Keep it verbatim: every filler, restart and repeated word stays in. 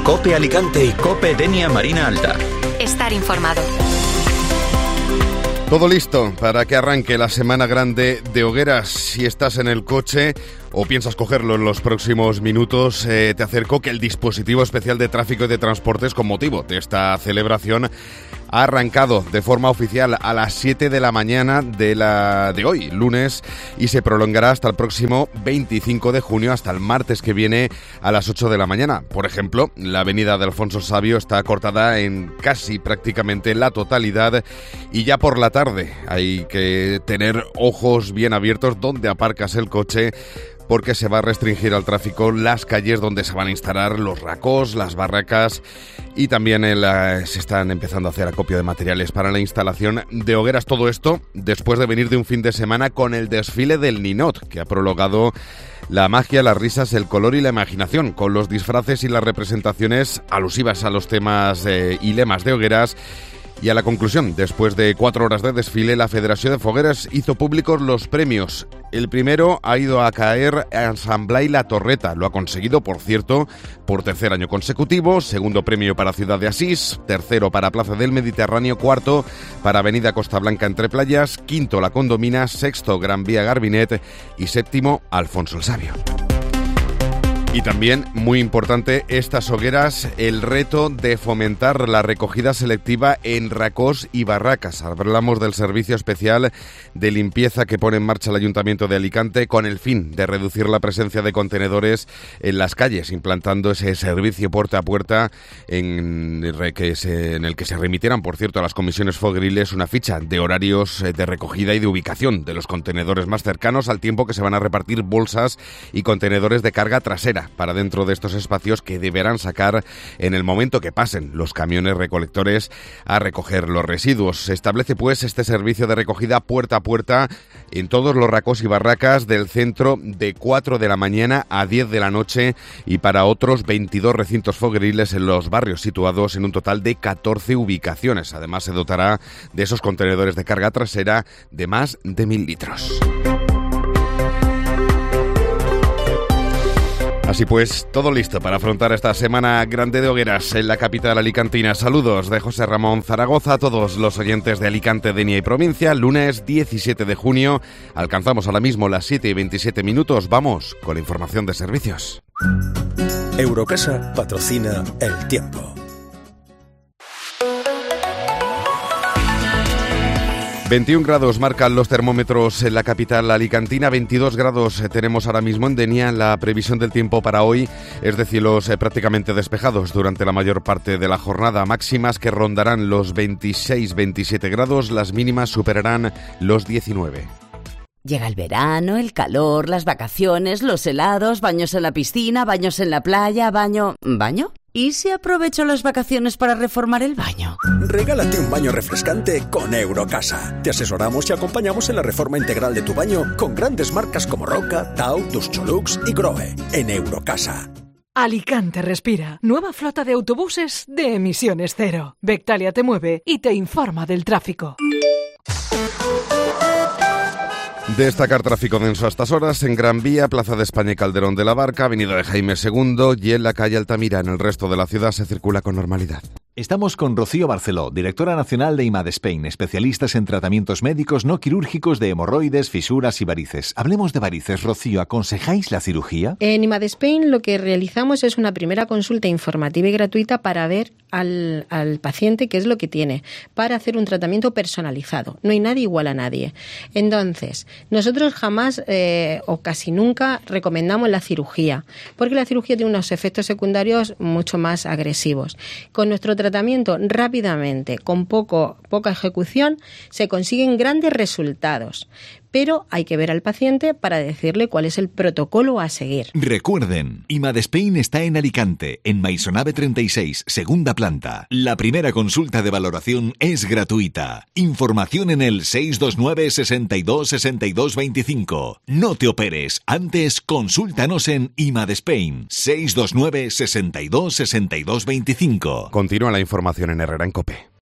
COPE Alicante y COPE Denia Marina Alta. Estar informado. Todo listo para que arranque la semana grande de hogueras. Si estás en el coche o piensas cogerlo en los próximos minutos, eh, te acerco que el dispositivo especial de tráfico y de transportes con motivo de esta celebración ha arrancado de forma oficial a las siete de la mañana de, la, de hoy, lunes, y se prolongará hasta el próximo veinticinco de junio, hasta el martes que viene a las ocho de la mañana. Por ejemplo, la avenida de Alfonso Sabio está cortada en casi prácticamente la totalidad, y ya por la tarde hay que tener ojos bien abiertos donde aparcas el coche, porque se va a restringir al tráfico las calles donde se van a instalar los racós, las barracas, y también el, uh, se están empezando a hacer acopio de materiales para la instalación de hogueras. Todo esto después de venir de un fin de semana con el desfile del Ninot, que ha prolongado la magia, las risas, el color y la imaginación, con los disfraces y las representaciones alusivas a los temas eh, y lemas de hogueras. Y a la conclusión, después de cuatro horas de desfile, la Federación de Fogueras hizo públicos los premios. El primero ha ido a caer a Ensamblay La Torreta. Lo ha conseguido, por cierto, por tercer año consecutivo. Segundo premio para Ciudad de Asís. Tercero para Plaza del Mediterráneo. Cuarto para Avenida Costa Blanca Entre Playas. Quinto La Condomina. Sexto Gran Vía Garbinet. Y séptimo Alfonso el Sabio. Y también, muy importante, estas hogueras, el reto de fomentar la recogida selectiva en racós y barracas. Hablamos del servicio especial de limpieza que pone en marcha el Ayuntamiento de Alicante con el fin de reducir la presencia de contenedores en las calles, implantando ese servicio puerta a puerta en el que se, en el que se remitieran, por cierto, a las comisiones fogueriles una ficha de horarios de recogida y de ubicación de los contenedores más cercanos, al tiempo que se van a repartir bolsas y contenedores de carga trasera para dentro de estos espacios que deberán sacar en el momento que pasen los camiones recolectores a recoger los residuos. Se establece pues este servicio de recogida puerta a puerta en todos los racós y barracas del centro de cuatro de la mañana a diez de la noche, y para otros veintidós recintos fogueriles en los barrios situados en un total de catorce ubicaciones. Además se dotará de esos contenedores de carga trasera de más de mil litros. Así pues, todo listo para afrontar esta semana grande de hogueras en la capital alicantina. Saludos de José Ramón Zaragoza a todos los oyentes de Alicante, Denia y provincia. Lunes diecisiete de junio, alcanzamos ahora mismo las siete y veintisiete minutos. Vamos con la información de servicios. Eurocasa patrocina El Tiempo. veintiún grados marcan los termómetros en la capital alicantina, veintidós grados tenemos ahora mismo en Denia. La previsión del tiempo para hoy es de cielos prácticamente despejados durante la mayor parte de la jornada, máximas que rondarán los veintiséis veintisiete grados, las mínimas superarán los diecinueve. Llega el verano, el calor, las vacaciones, los helados, baños en la piscina, baños en la playa, baño... ¿Baño? ¿Y si aprovecho las vacaciones para reformar el baño? Regálate un baño refrescante con Eurocasa. Te asesoramos y acompañamos en la reforma integral de tu baño con grandes marcas como Roca, Tau, Duscholux y Grohe. En Eurocasa. Alicante respira. Nueva flota de autobuses de emisiones cero. Bectalia te mueve y te informa del tráfico. Destacar tráfico denso a estas horas en Gran Vía, Plaza de España y Calderón de la Barca, Avenida de Jaime segundo y en la calle Altamira. En el resto de la ciudad se circula con normalidad. Estamos con Rocío Barceló, directora nacional de IMADSpain, especialistas en tratamientos médicos no quirúrgicos de hemorroides, fisuras y varices. Hablemos de varices. Rocío, ¿aconsejáis la cirugía? En IMADSpain lo que realizamos es una primera consulta informativa y gratuita para ver al, al paciente qué es lo que tiene, para hacer un tratamiento personalizado. No hay nadie igual a nadie. Entonces, nosotros jamás eh, o casi nunca recomendamos la cirugía, porque la cirugía tiene unos efectos secundarios mucho más agresivos. Con nuestro tratamiento tratamiento rápidamente, con poco, poca ejecución, se consiguen grandes resultados. Pero hay que ver al paciente para decirle cuál es el protocolo a seguir. Recuerden, IMADSpain está en Alicante, en Maisonave treinta y seis, segunda planta. La primera consulta de valoración es gratuita. Información en el seis dos nueve, sesenta y dos, sesenta y dos veinticinco. No te operes, antes consúltanos en IMADSpain. seis dos nueve, sesenta y dos, sesenta y dos veinticinco. Continúa la información en Herrera en COPE.